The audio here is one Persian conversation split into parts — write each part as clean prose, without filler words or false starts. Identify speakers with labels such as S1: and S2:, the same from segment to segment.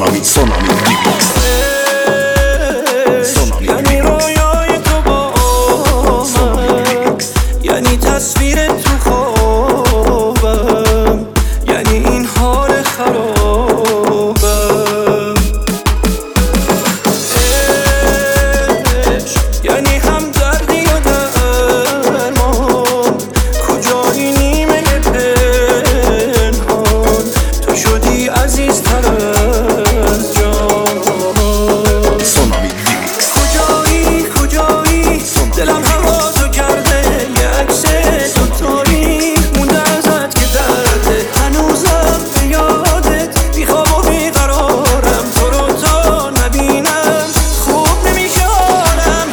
S1: سونامی ریمیکس.
S2: یعنی رویای تو با من، یعنی تصویر تو خوابم، یعنی این حال خرابم. یعنی هم دردی و درمان، کجایی نیمه پنهان، تو شدی عزیزتر از جان. کجایی دلم هوا تو کرده، یه عکس تو تاریک مونده ازت که درده. هنوزم به یادت بیخواب و بیقرارم، تو رو تا نبینم خوب نمیشه حالم.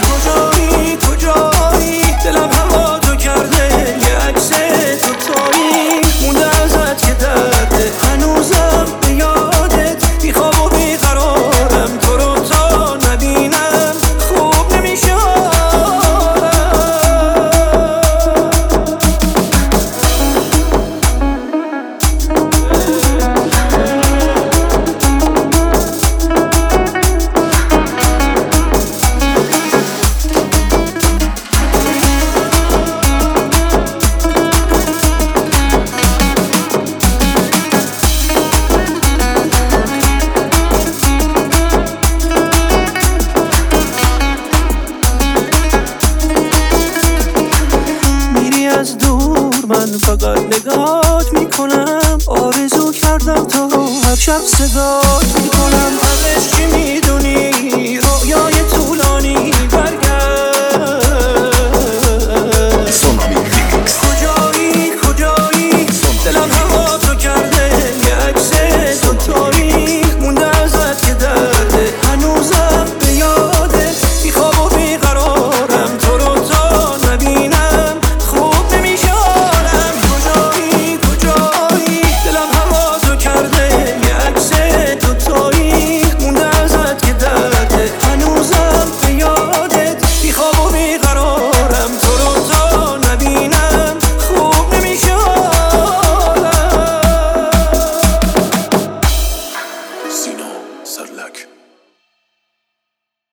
S2: کجایی دلم هوا تو کرده، یه عکس تو تاریک مونده ازت که درده. هنوزم به یادت بیخواب و بیقرارم، تو رو تا نبینم خوب نمیشه حالم. از دور من فقط نگاهت میکنم، آرزو کردم تا هر شب صدات